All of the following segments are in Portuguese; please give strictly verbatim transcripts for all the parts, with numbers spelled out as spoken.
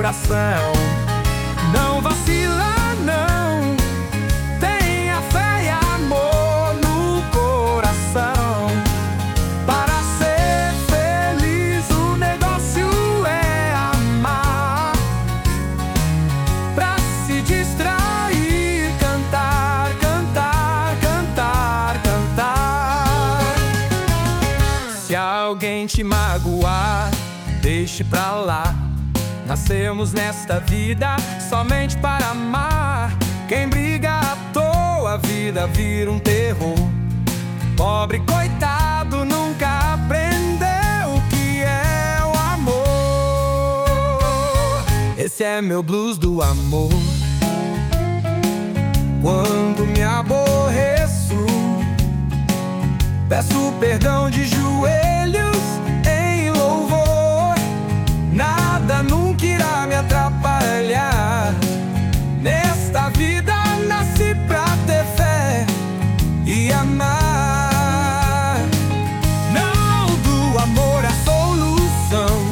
coração. Não vacila, não. Tenha fé e amor no coração. Para ser feliz, o negócio é amar. Pra se distrair, cantar, cantar, cantar, cantar. Se alguém te magoar, deixe pra lá. Nascemos nesta vida somente para amar. Quem briga à toa, a vida vira um terror. Pobre coitado nunca aprendeu o que é o amor. Esse é meu blues do amor. Quando me aborreço, peço perdão de joelhos em louvor. Nada nunca irá me atrapalhar. Nesta vida nasci pra ter fé e amar. Não do amor a solução.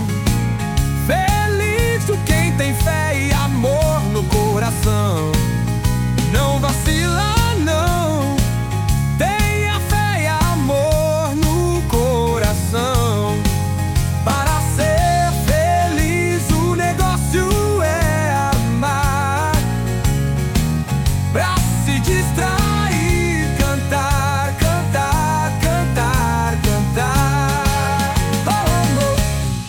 Feliz quem tem fé e amor no coração. Não vacila, não. Tenha fé e amor no coração. Para ser feliz, o negócio é amar. Pra se distrair, cantar, cantar, cantar, cantar. Oh, oh.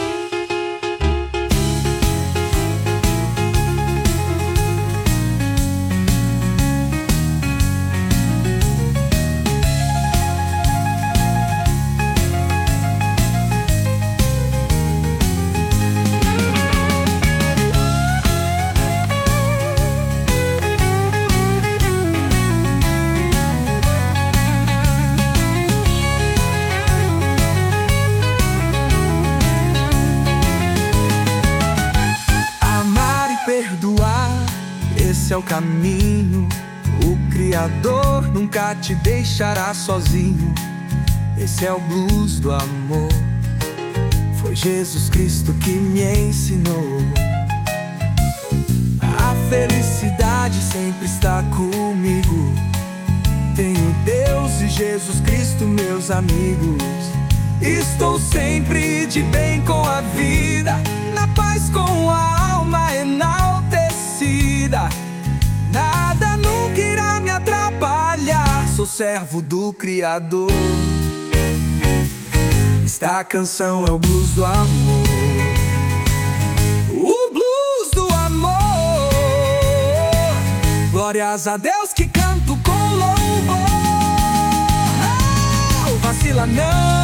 Amar e perdoar, esse é o caminho. O Criador nunca te deixará sozinho. Esse é o blues do amor. Foi Jesus Cristo que me ensinou. A felicidade sempre está comigo. Tenho Deus e Jesus Cristo, meus amigos. Estou sempre de bem com a vida, na paz com a alma enaltecida. Nada nunca irá me atrapalhar. Sou servo do Criador. Esta canção é o blues do amor. O blues do amor. Glórias a Deus que canto com louvor. Não vacila, não.